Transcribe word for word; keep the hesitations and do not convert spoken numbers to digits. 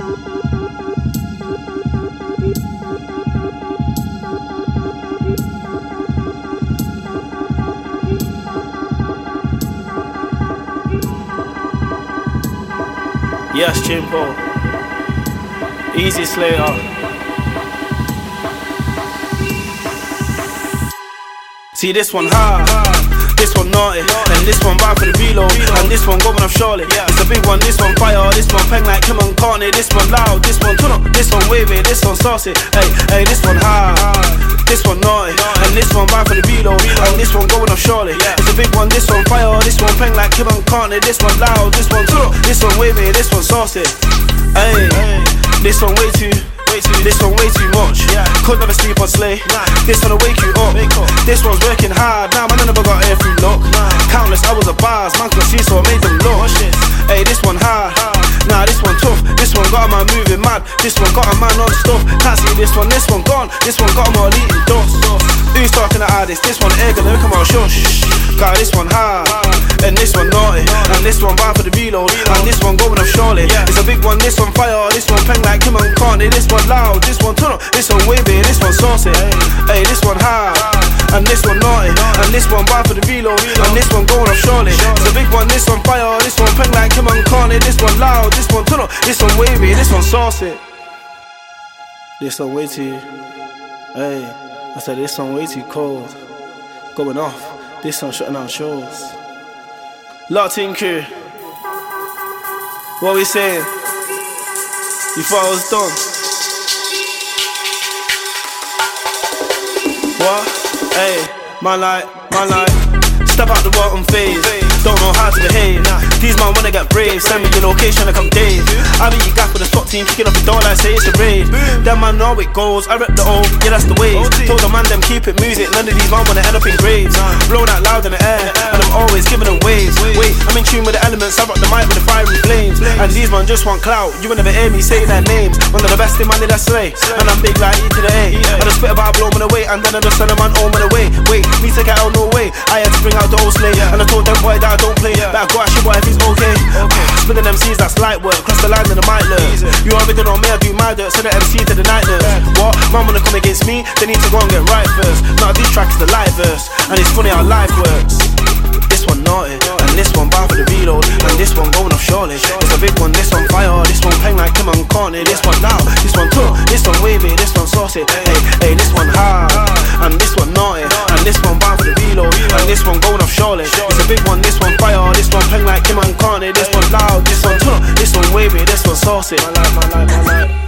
Yes, Chimpo. Easy Slater. See this one hard, this one naughty, and this one bad for the reload, and this one going off shortly. It's a big one, this one fire, this one peng like Kim and Carney, this one loud, this one turn up, this one wavy, this one saucy. Hey, hey, this one hard, this one naughty, and this one bad for the reload, and this one going off shortly. It's a big one, this one fire, this one peng like Kim and Carney, this one loud, this one turn up, this one wavy, this one saucy. Hey, this one way too. This one way too much. Could never sleep on Slay. This one'll wake you up. This one's working hard. Now nah, man, I never got air through luck. Countless hours of bars, man could see, so I made them look. Hey, this one hard. Nah, this one tough. This one got a man moving mad. This one got a man on stuff. Can't see this one. This one gone. This one got him all eating dust. Who's talking the hardest? This one air gonna come out shush. Got this one hard, and this one naughty, and this one bad for the reload, and this one going off shortly. It's a big one. This one fire. This one peng like Kim and Carney. This one loud, this one turn up, this one wavy, this one saucy. Hey, this one hard, and this one naughty, and this one bad for the reload, and this one going off shortly. It's a big one, this one fire, this one peng like Kim and Carney. This one loud, this one turn up, this one wavy, this one saucy. This one way too, hey, I said this one way too cold. Going off, this one shutting out shows. Lot team crew, what we saying? You thought I was done? What? Hey, man like, man like, step out the bottom phase. Don't know how to behave. These man wanna get brave. Send me your location like I'm Dave. I be your gaff with a SWAT team kicking off the door like say it's a raid. Them man know it goes. I rep the O, yeah that's the wave. Told the man them keep it music. None of these man wanna end up in graves. Blow that loud in the air, and I'm always giving them waves. Wait, I'm in tune with the elements. I rock the mic with the fiery flames. And these man just want clout. You will never hear me say their names. One of the best in man in that slay. And I'm big like E to the A. I just spit about blow man away, and then I just send a man home and away. Wait, me take it out no way. I had to bring out the old slay, and I told them boy that I don't play. Better go ask your boy if he's okay. Spinning M Cs, that's light work. Cross the line and the mic lurks. You already know me, I do my dirt. Send the M C to the night nurse. What? Man wanna come against me? They need to go and get right first. Now this track is the live verse, and it's funny how life works. This one naughty, and this one bound for the reload, and this one going off shortly. It's a big one, this one fire, this one peng like Kim and Carney. This one loud, this one tough, this one wavy, this one saucy. Hey, hey, this one hard, and this one naughty, and this one bound for the reload, and this one going off shortly. It's a big one, this one fire, this one peng like Kim and Carney. This one loud, this one tough, this one wavy, this one saucy. My life, my life, my life.